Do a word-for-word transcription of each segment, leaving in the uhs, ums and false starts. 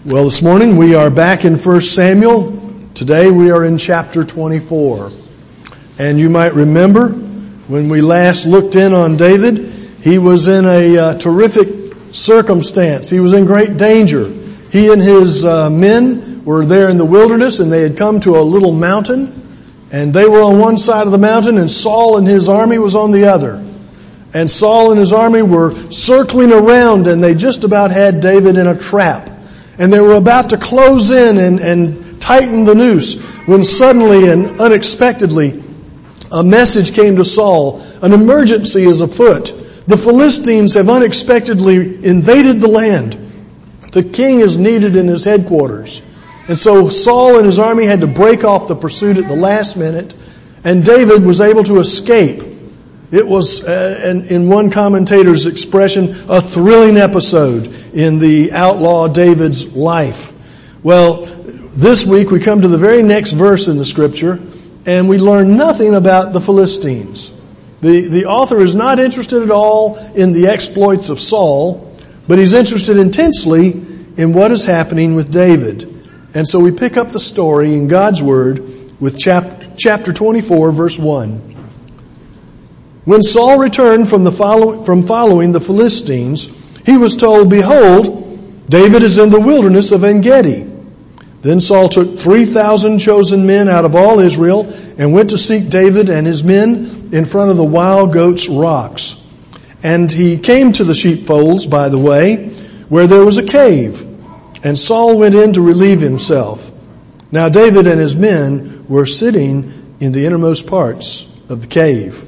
Well, this morning we are back in First Samuel. Today we are in chapter twenty-four. And you might remember when we last looked in on David, he was in a uh, terrific circumstance. He was in great danger. He and his uh, men were there in the wilderness, and they had come to a little mountain, and they were on one side of the mountain, and Saul and his army was on the other. And Saul and his army were circling around, and they just about had David in a trap. And they were about to close in and, and tighten the noose when suddenly and unexpectedly a message came to Saul. An emergency is afoot. The Philistines have unexpectedly invaded the land. The king is needed in his headquarters. And so Saul and his army had to break off the pursuit at the last minute, and David was able to escape. It was, uh, in one commentator's expression, a thrilling episode in the outlaw David's life. Well, this week we come to the very next verse in the scripture, and we learn nothing about the Philistines. The, the author is not interested at all in the exploits of Saul, but he's interested intensely in what is happening with David. And so we pick up the story in God's Word with chapter, chapter twenty-four, verse one. When Saul returned from the follow, from following the Philistines, he was told, "Behold, David is in the wilderness of En-Gedi." Then Saul took three thousand chosen men out of all Israel and went to seek David and his men in front of the wild goats' rocks. And he came to the sheepfolds by the way, where there was a cave. And Saul went in to relieve himself. Now David and his men were sitting in the innermost parts of the cave.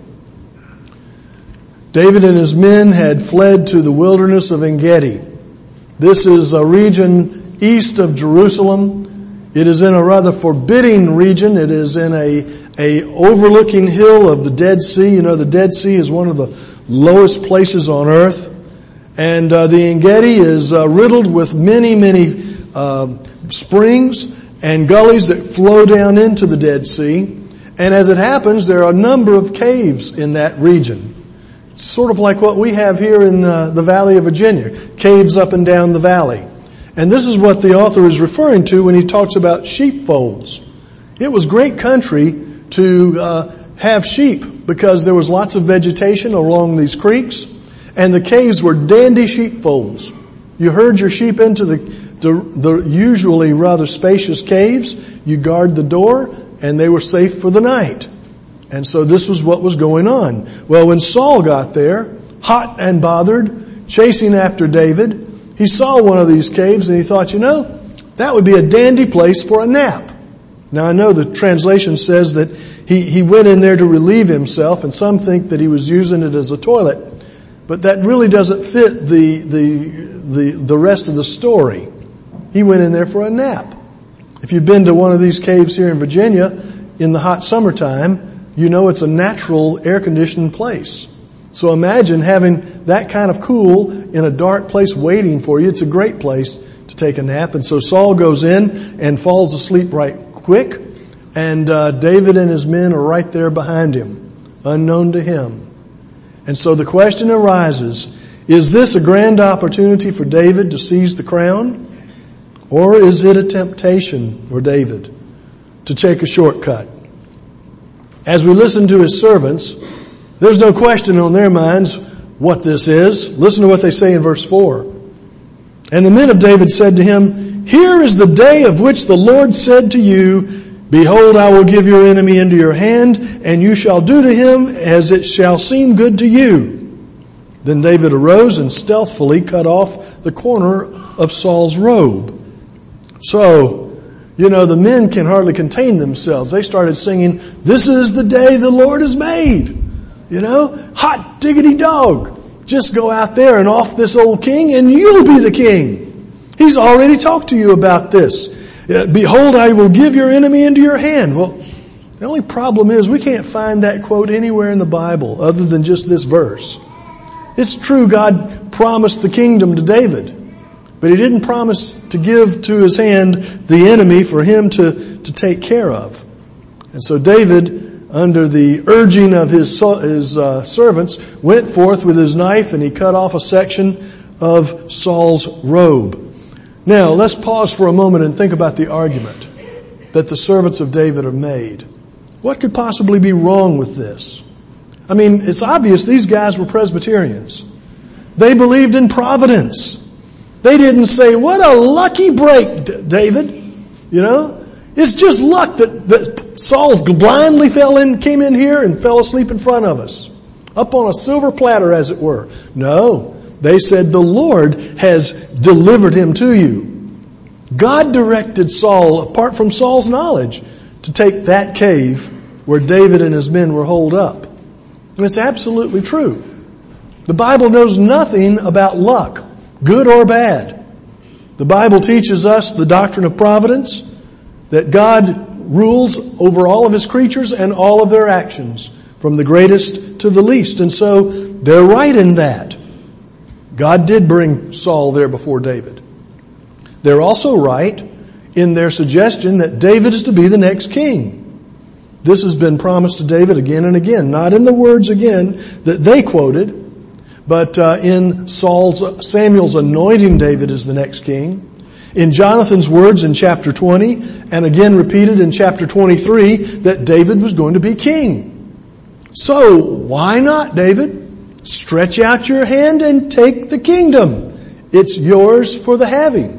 David and his men had fled to the wilderness of En-Gedi. This is a region east of Jerusalem. It is in a rather forbidding region. It is in a, a overlooking hill of the Dead Sea. You know, the Dead Sea is one of the lowest places on earth. And uh, the En-Gedi is uh, riddled with many, many uh, springs and gullies that flow down into the Dead Sea. And as it happens, there are a number of caves in that region. Sort of like what we have here in uh, the Valley of Virginia, caves up and down the valley. And this is what the author is referring to when he talks about sheepfolds. It was great country to uh, have sheep because there was lots of vegetation along these creeks, and the caves were dandy sheepfolds. You herd your sheep into the, the, the usually rather spacious caves, you guard the door, and they were safe for the night. And so this was what was going on. Well, when Saul got there, hot and bothered, chasing after David, he saw one of these caves and he thought, you know, that would be a dandy place for a nap. Now I know the translation says that he, he went in there to relieve himself, and some think that he was using it as a toilet. But that really doesn't fit the, the, the, the rest of the story. He went in there for a nap. If you've been to one of these caves here in Virginia in the hot summertime, you know it's a natural air-conditioned place. So imagine having that kind of cool in a dark place waiting for you. It's a great place to take a nap. And so Saul goes in and falls asleep right quick. And uh, David and his men are right there behind him, unknown to him. And so the question arises, is this a grand opportunity for David to seize the crown? Or is it a temptation for David to take a shortcut? As we listen to his servants, there's no question on their minds what this is. Listen to what they say in verse four. And the men of David said to him, "Here is the day of which the Lord said to you, Behold, I will give your enemy into your hand, and you shall do to him as it shall seem good to you." Then David arose and stealthily cut off the corner of Saul's robe. So, you know, the men can hardly contain themselves. They started singing, "This is the day the Lord has made." You know, hot diggity dog. Just go out there and off this old king and you'll be the king. He's already talked to you about this. "Behold, I will give your enemy into your hand." Well, the only problem is we can't find that quote anywhere in the Bible other than just this verse. It's true God promised the kingdom to David, but he didn't promise to give to his hand the enemy for him to, to take care of. And so David, under the urging of his, his uh, servants, went forth with his knife and he cut off a section of Saul's robe. Now, let's pause for a moment and think about the argument that the servants of David have made. What could possibly be wrong with this? I mean, it's obvious these guys were Presbyterians. They believed in providence. They didn't say, what a lucky break, D- David. You know, it's just luck that, that Saul blindly fell in, came in here and fell asleep in front of us. Up on a silver platter, as it were. No, they said the Lord has delivered him to you. God directed Saul, apart from Saul's knowledge, to take that cave where David and his men were holed up. And it's absolutely true. The Bible knows nothing about luck, good or bad. The Bible teaches us the doctrine of providence, that God rules over all of his creatures and all of their actions, from the greatest to the least. And so they're right in that. God did bring Saul there before David. They're also right in their suggestion that David is to be the next king. This has been promised to David again and again, not in the words again that they quoted, but uh, in Saul's, Samuel's anointing David as the next king, in Jonathan's words in chapter twenty, and again repeated in chapter twenty-three, that David was going to be king. So, why not, David? Stretch out your hand and take the kingdom. It's yours for the having.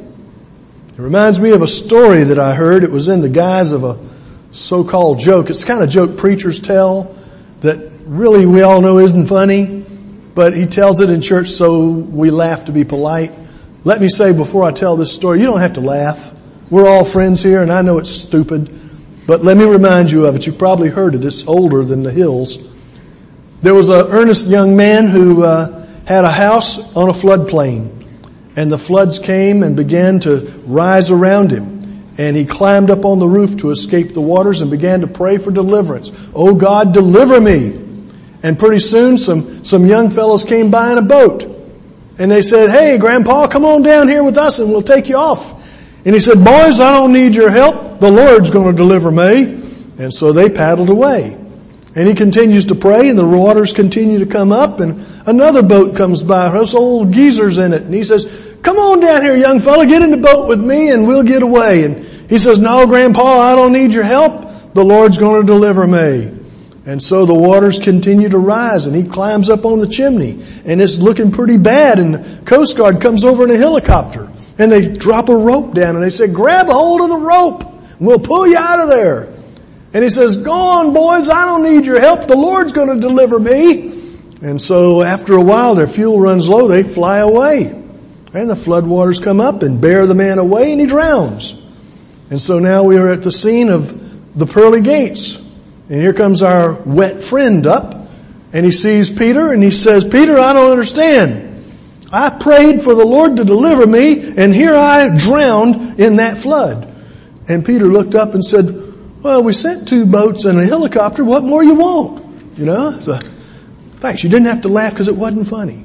It reminds me of a story that I heard. It was in the guise of a so-called joke. It's the kind of joke preachers tell that really we all know isn't funny, but he tells it in church so we laugh to be polite. Let me say before I tell this story, you don't have to laugh. We're all friends here, and I know it's stupid, but let me remind you of it. You've probably heard it. It's older than the hills. There was an earnest young man who uh, had a house on a floodplain, and the floods came and began to rise around him. And he climbed up on the roof to escape the waters and began to pray for deliverance. Oh God, deliver me. And pretty soon some, some young fellows came by in a boat. And they said, hey, Grandpa, come on down here with us and we'll take you off. And he said, boys, I don't need your help. The Lord's going to deliver me. And so they paddled away. And he continues to pray and the waters continue to come up and another boat comes by. Those old geezers in it. And he says, come on down here, young fella, get in the boat with me and we'll get away. And he says, no, Grandpa, I don't need your help. The Lord's going to deliver me. And so the waters continue to rise and he climbs up on the chimney and it's looking pretty bad and the Coast Guard comes over in a helicopter and they drop a rope down and they say, grab a hold of the rope and we'll pull you out of there. And he says, go on, boys, I don't need your help. The Lord's going to deliver me. And so after a while, their fuel runs low. They fly away. And the floodwaters come up and bear the man away and he drowns. And so now we are at the scene of the pearly gates. And here comes our wet friend up. And he sees Peter and he says, Peter, I don't understand. I prayed for the Lord to deliver me and here I drowned in that flood. And Peter looked up and said, well, we sent two boats and a helicopter. What more you want? You know, so thanks. You didn't have to laugh because it wasn't funny.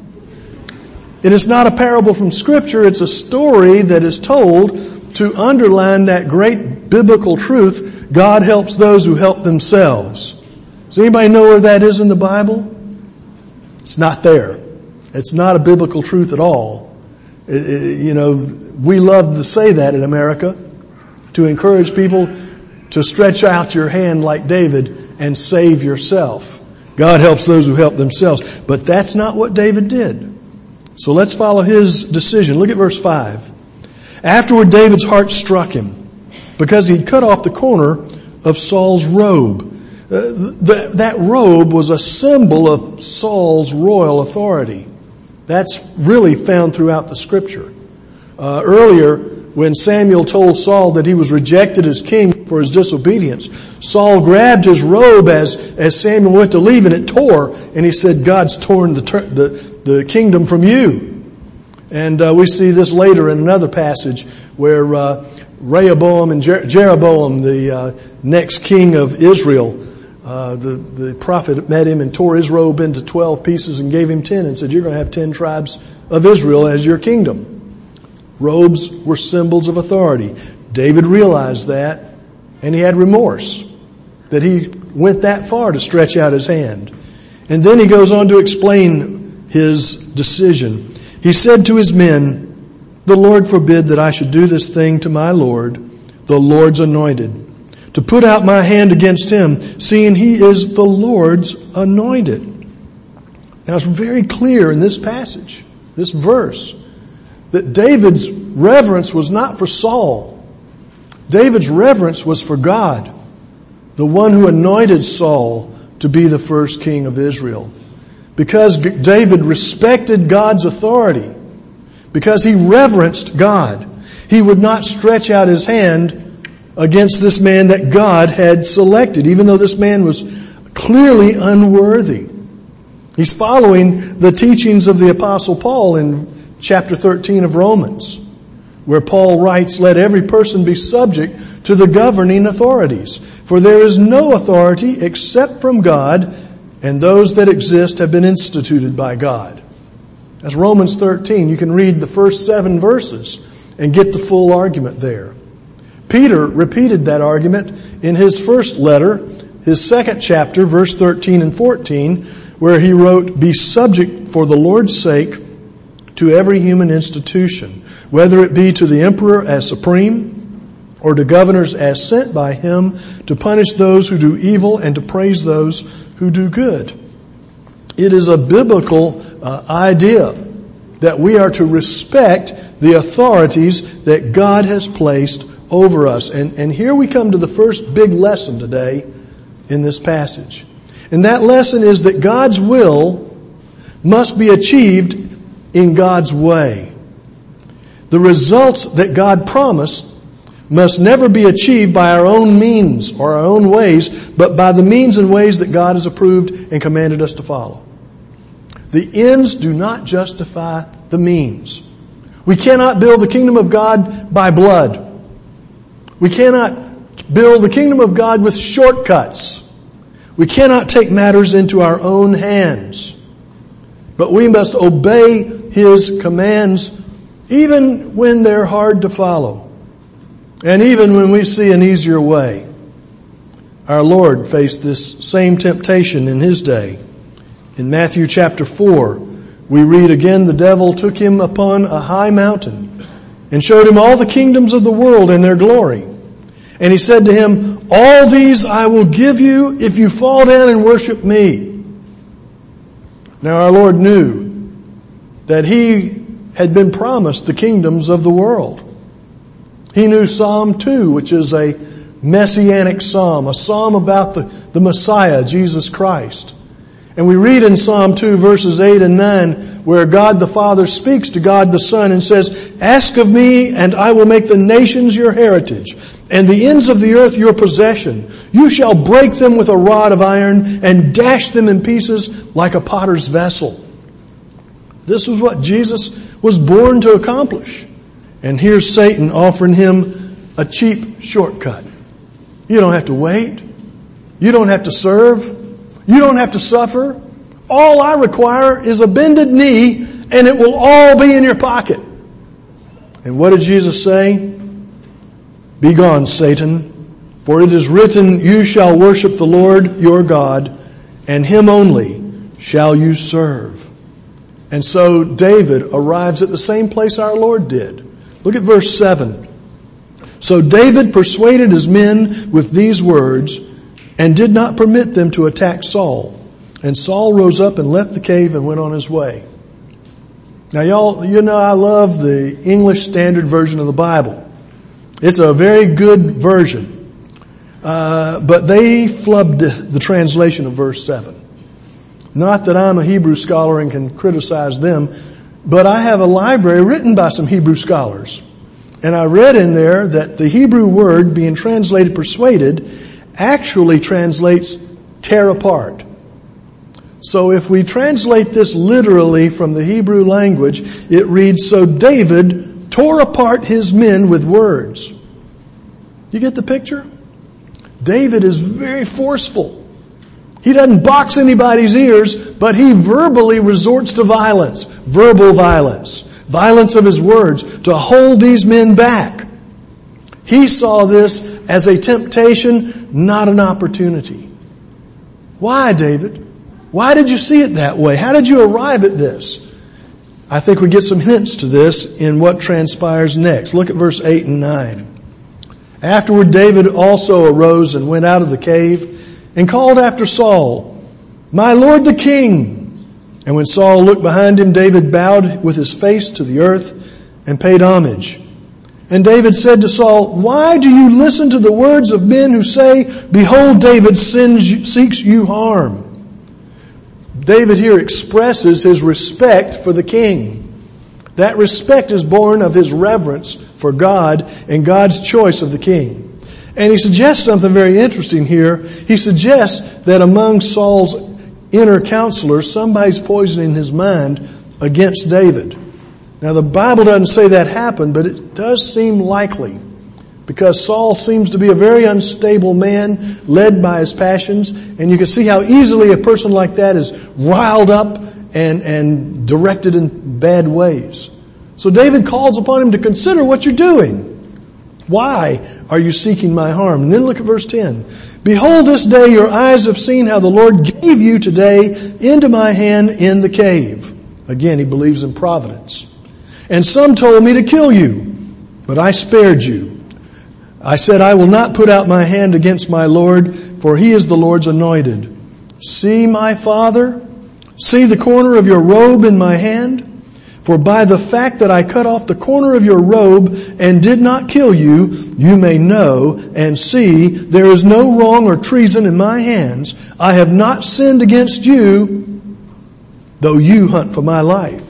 It is not a parable from Scripture. It's a story that is told to underline that great biblical truth. God helps those who help themselves. Does anybody know where that is in the Bible? It's not there. It's not a biblical truth at all. It, it, you know, we love to say that in America, to encourage people to stretch out your hand like David and save yourself. God helps those who help themselves. But that's not what David did. So let's follow his decision. Look at verse five. Afterward, David's heart struck him because he'd cut off the corner of Saul's robe. Uh, the, that robe was a symbol of Saul's royal authority. That's really found throughout the Scripture. Uh, earlier, when Samuel told Saul that he was rejected as king for his disobedience, Saul grabbed his robe as, as Samuel went to leave and it tore. And he said, God's torn the, the, the kingdom from you. And uh, we see this later in another passage where uh, Rehoboam and Jer- Jeroboam, the uh, next king of Israel, uh, the, the prophet met him and tore his robe into twelve pieces and gave him ten and said, you're going to have ten tribes of Israel as your kingdom. Robes were symbols of authority. David realized that, and he had remorse that he went that far to stretch out his hand. And then he goes on to explain his decision. He said to his men, The Lord forbid that I should do this thing to my Lord, the Lord's anointed, to put out my hand against him, seeing he is the Lord's anointed. Now it's very clear in this passage, this verse, that David's reverence was not for Saul. David's reverence was for God, the one who anointed Saul to be the first king of Israel. Because David respected God's authority, because he reverenced God, he would not stretch out his hand against this man that God had selected, even though this man was clearly unworthy. He's following the teachings of the Apostle Paul in chapter thirteen of Romans, where Paul writes, "Let every person be subject to the governing authorities, for there is no authority except from God, and those that exist have been instituted by God." That's Romans thirteen. You can read the first seven verses and get the full argument there. Peter repeated that argument in his first letter, his second chapter, verse thirteen and fourteen, where he wrote, "Be subject for the Lord's sake to every human institution, whether it be to the emperor as supreme, or to governors as sent by him to punish those who do evil and to praise those who do good." It is a biblical uh, idea that we are to respect the authorities that God has placed over us. And, and here we come to the first big lesson today in this passage. And that lesson is that God's will must be achieved in God's way. The results that God promised must never be achieved by our own means or our own ways, but by the means and ways that God has approved and commanded us to follow. The ends do not justify the means. We cannot build the kingdom of God by blood. We cannot build the kingdom of God with shortcuts. We cannot take matters into our own hands. But we must obey His commands even when they're hard to follow. And even when we see an easier way. Our Lord faced this same temptation in His day. In Matthew chapter four, we read again, "The devil took Him upon a high mountain and showed Him all the kingdoms of the world and their glory. And He said to Him, 'All these I will give you if you fall down and worship Me.'" Now our Lord knew that He had been promised the kingdoms of the world. He knew Psalm two, which is a messianic psalm, a psalm about the, the Messiah, Jesus Christ. And we read in Psalm two verses eight and nine where God the Father speaks to God the Son and says, "Ask of me and I will make the nations your heritage and the ends of the earth your possession. You shall break them with a rod of iron and dash them in pieces like a potter's vessel." This was what Jesus was born to accomplish. And here's Satan offering Him a cheap shortcut. You don't have to wait. You don't have to serve. You don't have to suffer. All I require is a bended knee and it will all be in your pocket. And what did Jesus say? "Be gone, Satan, for it is written, you shall worship the Lord your God, and Him only shall you serve." And so David arrives at the same place our Lord did. Look at verse seven. "So David persuaded his men with these words, and did not permit them to attack Saul. And Saul rose up and left the cave and went on his way." Now y'all, you know I love the English Standard Version of the Bible. It's a very good version. Uh, but they flubbed the translation of verse seven. Not that I'm a Hebrew scholar and can criticize them, but I have a library written by some Hebrew scholars. And I read in there that the Hebrew word being translated persuaded actually translates tear apart. So if we translate this literally from the Hebrew language, it reads, "So David tore apart his men with words." You get the picture? David is very forceful. He doesn't box anybody's ears, but he verbally resorts to violence, verbal violence, violence of his words, to hold these men back. He saw this as a temptation, not an opportunity. Why, David? Why did you see it that way? How did you arrive at this? I think we get some hints to this in what transpires next. Look at verse eight and nine. Afterward, David also arose and went out of the cave and called after Saul, "My lord the king." And when Saul looked behind him, David bowed with his face to the earth and paid homage. And David said to Saul, "Why do you listen to the words of men who say, 'Behold, David sends, seeks you harm'?" David here expresses his respect for the king. That respect is born of his reverence for God and God's choice of the king. And he suggests something very interesting here. He suggests that among Saul's inner counselors, somebody's poisoning his mind against David. Now the Bible doesn't say that happened, but it does seem likely, because Saul seems to be a very unstable man, led by his passions, and you can see how easily a person like that is riled up and, and directed in bad ways. So David calls upon him to consider what you're doing. Why are you seeking my harm? And then look at verse ten. "Behold, this day your eyes have seen how the Lord gave you today into my hand in the cave." Again, he believes in providence. "And some told me to kill you, but I spared you. I said, I will not put out my hand against my Lord, for he is the Lord's anointed. See, my father, see the corner of your robe in my hand? For by the fact that I cut off the corner of your robe and did not kill you, you may know and see there is no wrong or treason in my hands. I have not sinned against you, though you hunt for my life."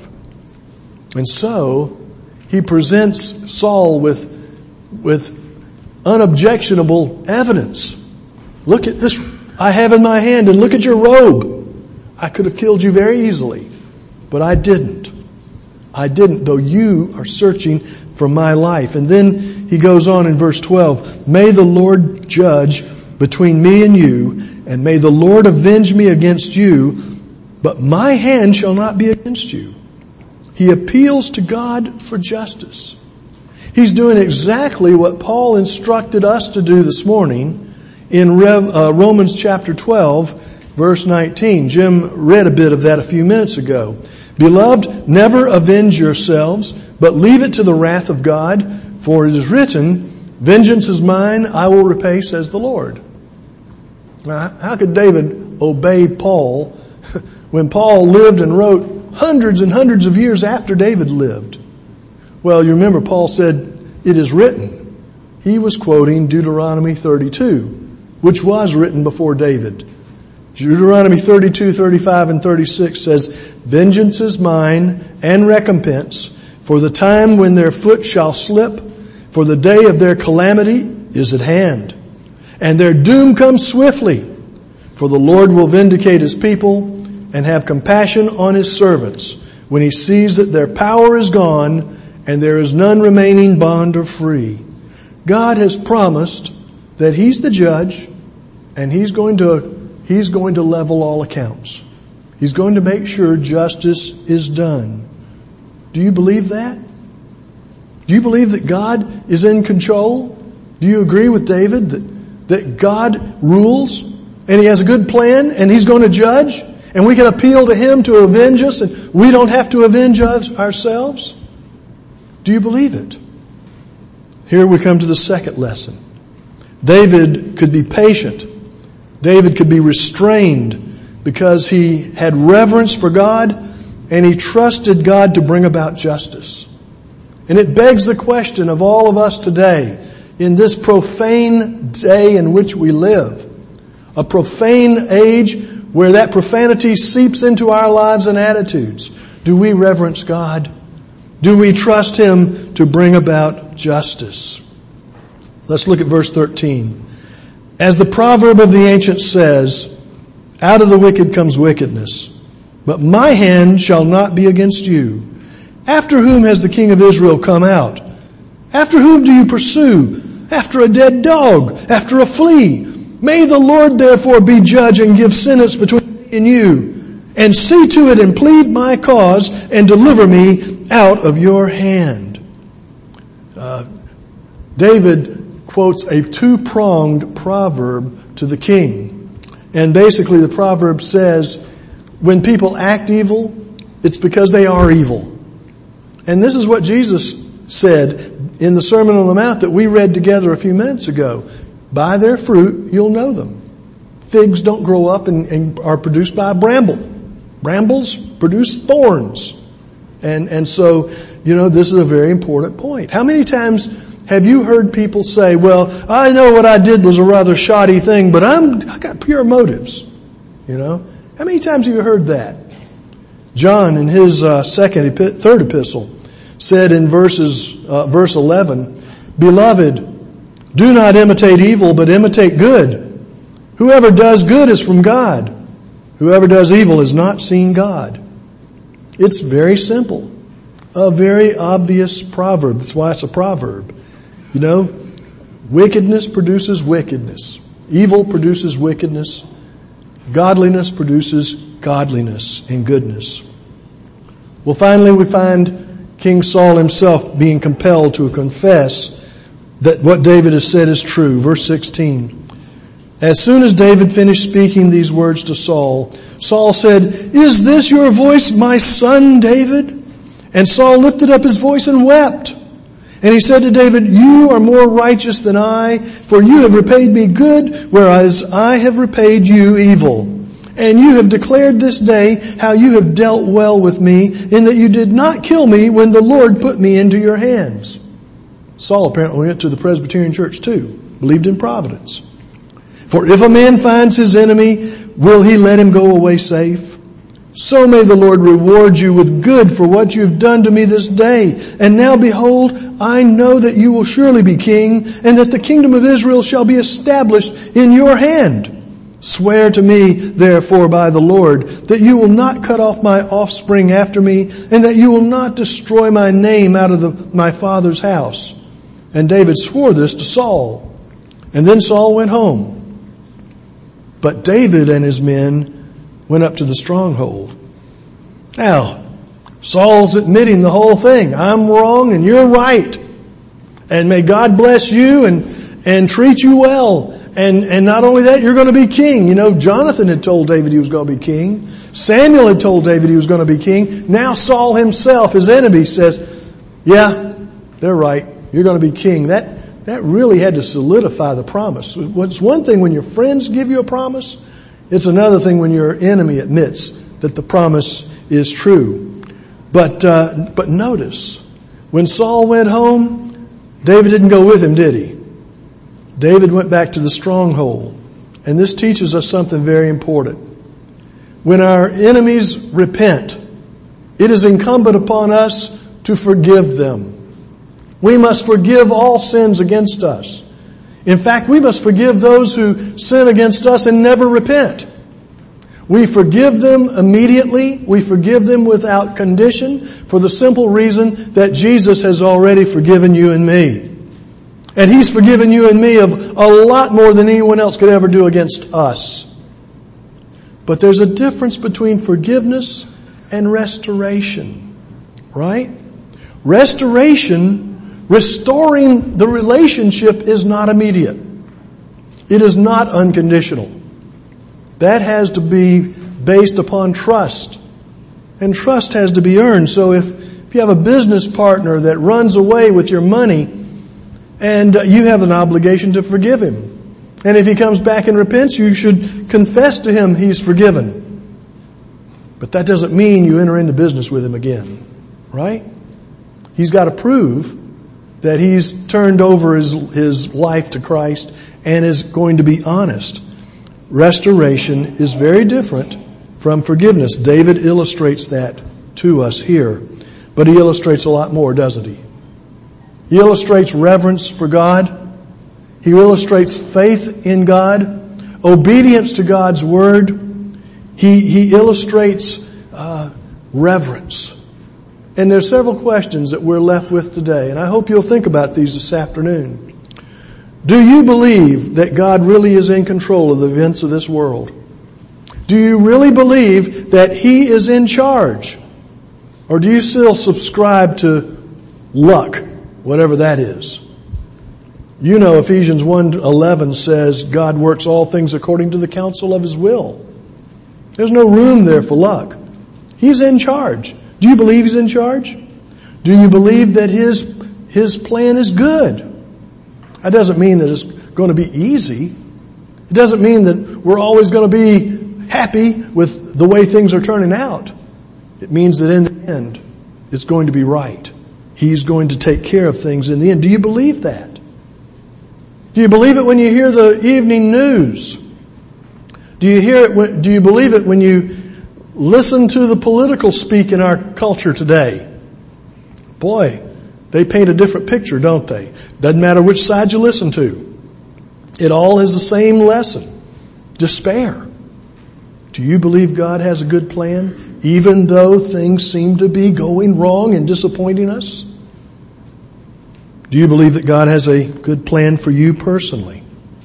And so he presents Saul with, with unobjectionable evidence. "Look at this I have in my hand, and look at your robe. I could have killed you very easily, but I didn't. I didn't, though you are searching for my life." And then he goes on in verse twelve, "May the Lord judge between me and you, and may the Lord avenge me against you, but my hand shall not be against you." He appeals to God for justice. He's doing exactly what Paul instructed us to do this morning in Rev, uh, Romans chapter twelve, verse nineteen. Jim read a bit of that a few minutes ago. "Beloved, never avenge yourselves, but leave it to the wrath of God, for it is written, 'Vengeance is mine, I will repay,' says the Lord." Now, how could David obey Paul when Paul lived and wrote hundreds and hundreds of years after David lived? Well, you remember Paul said, "It is written." He was quoting Deuteronomy thirty-two, which was written before David. Deuteronomy thirty-two, thirty-five, and thirty-six says, "Vengeance is mine and recompense, for the time when their foot shall slip, for the day of their calamity is at hand. And their doom comes swiftly, for the Lord will vindicate his people and have compassion on his servants when he sees that their power is gone and there is none remaining bond or free." God has promised that he's the judge, and he's going to He's going to level all accounts. He's going to make sure justice is done. Do you believe that? Do you believe that God is in control? Do you agree with David that, that God rules and he has a good plan and he's going to judge and we can appeal to him to avenge us and we don't have to avenge us ourselves? Do you believe it? Here we come to the second lesson. David could be patient. David could be restrained because he had reverence for God and he trusted God to bring about justice. And it begs the question of all of us today, in this profane day in which we live, a profane age where that profanity seeps into our lives and attitudes. Do we reverence God? Do we trust him to bring about justice? Let's look at verse thirteen. "As the proverb of the ancients says, out of the wicked comes wickedness, but my hand shall not be against you. After whom has the king of Israel come out? After whom do you pursue? After a dead dog, after a flea. May the Lord therefore be judge and give sentence between me and you, and see to it and plead my cause and deliver me out of your hand." Uh, David quotes a two-pronged proverb to the king. And basically the proverb says, when people act evil, it's because they are evil. And this is what Jesus said in the Sermon on the Mount that we read together a few minutes ago. By their fruit, you'll know them. Figs don't grow up and, and are produced by a bramble. Brambles produce thorns. And, and so, you know, this is a very important point. How many times have you heard people say, well, I know what I did was a rather shoddy thing, but I'm, I got pure motives. You know? How many times have you heard that? John, in his uh, second, third epistle, said in verses, uh, verse eleven, Beloved, do not imitate evil, but imitate good. Whoever does good is from God. Whoever does evil has not seen God. It's very simple. A very obvious proverb. That's why it's a proverb. You know, wickedness produces wickedness. Evil produces wickedness. Godliness produces godliness and goodness. Well, finally we find King Saul himself being compelled to confess that what David has said is true. Verse sixteen. As soon as David finished speaking these words to Saul, Saul said, Is this your voice, my son David? And Saul lifted up his voice and wept. And he said to David, You are more righteous than I, for you have repaid me good, whereas I have repaid you evil. And you have declared this day how you have dealt well with me, in that you did not kill me when the Lord put me into your hands. Saul apparently went to the Presbyterian church too, believed in providence. For if a man finds his enemy, will he let him go away safe? So may the Lord reward you with good for what you have done to me this day. And now behold, I know that you will surely be king, and that the kingdom of Israel shall be established in your hand. Swear to me, therefore, by the Lord, that you will not cut off my offspring after me, and that you will not destroy my name out of the, my father's house. And David swore this to Saul. And then Saul went home. But David and his men went up to the stronghold. Now, Saul's admitting the whole thing. I'm wrong and you're right. And may God bless you and, and treat you well. And, and not only that, you're going to be king. You know, Jonathan had told David he was going to be king. Samuel had told David he was going to be king. Now Saul himself, his enemy, says, yeah, they're right. You're going to be king. That, that really had to solidify the promise. It's one thing when your friends give you a promise. It's another thing when your enemy admits that the promise is true. But, uh, but notice, when Saul went home, David didn't go with him, did he? David went back to the stronghold. And this teaches us something very important. When our enemies repent, it is incumbent upon us to forgive them. We must forgive all sins against us. In fact, we must forgive those who sin against us and never repent. We forgive them immediately. We forgive them without condition for the simple reason that Jesus has already forgiven you and me. And He's forgiven you and me of a lot more than anyone else could ever do against us. But there's a difference between forgiveness and restoration, right? Restoration, restoring the relationship is not immediate. It is not unconditional. That has to be based upon trust. And trust has to be earned. So if, if you have a business partner that runs away with your money, and you have an obligation to forgive him. And if he comes back and repents, you should confess to him he's forgiven. But that doesn't mean you enter into business with him again. Right? He's got to prove that he's turned over his, his life to Christ and is going to be honest. Restoration is very different from forgiveness. David illustrates that to us here. But he illustrates a lot more, doesn't he? He illustrates reverence for God. He illustrates faith in God, obedience to God's word. He, he illustrates uh, reverence. And there's several questions that we're left with today, and I hope you'll think about these this afternoon. Do you believe that God really is in control of the events of this world? Do you really believe that He is in charge? Or do you still subscribe to luck? Whatever that is. You know Ephesians one eleven says God works all things according to the counsel of His will. There's no room there for luck. He's in charge. Do you believe He's in charge? Do you believe that His, His plan is good? That doesn't mean that it's going to be easy. It doesn't mean that we're always going to be happy with the way things are turning out. It means that in the end, it's going to be right. He's going to take care of things in the end. Do you believe that? Do you believe it when you hear the evening news? Do you hear it? When, do you believe it when you listen to the political speak in our culture today? Boy, they paint a different picture, don't they? Doesn't matter which side you listen to. It all is the same lesson. Despair. Do you believe God has a good plan, even though things seem to be going wrong and disappointing us? Do you believe that God has a good plan for you personally?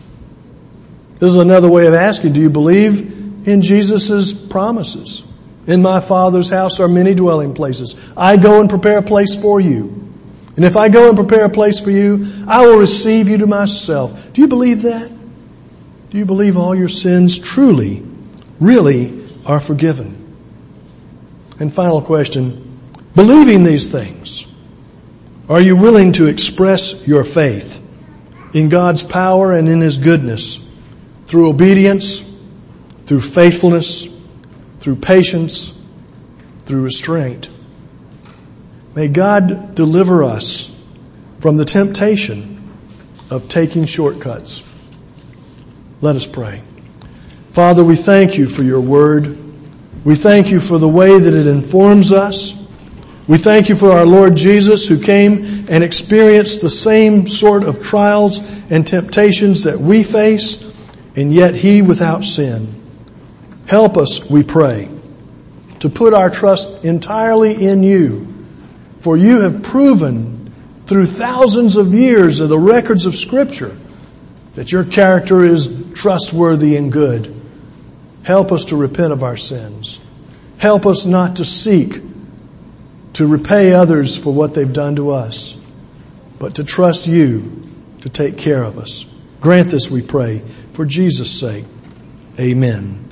This is another way of asking, do you believe in Jesus' promises? In my Father's house are many dwelling places. I go and prepare a place for you. And if I go and prepare a place for you, I will receive you to myself. Do you believe that? Do you believe all your sins truly, really are forgiven? And final question, believing these things, are you willing to express your faith in God's power and in His goodness through obedience, through faithfulness, through patience, through restraint? May God deliver us from the temptation of taking shortcuts. Let us pray. Father, we thank you for your word. We thank you for the way that it informs us. We thank you for our Lord Jesus, who came and experienced the same sort of trials and temptations that we face, and yet He without sin. Help us, we pray, to put our trust entirely in you. For you have proven through thousands of years of the records of Scripture that your character is trustworthy and good. Help us to repent of our sins. Help us not to seek to repay others for what they've done to us, but to trust you to take care of us. Grant this, we pray, for Jesus' sake. Amen.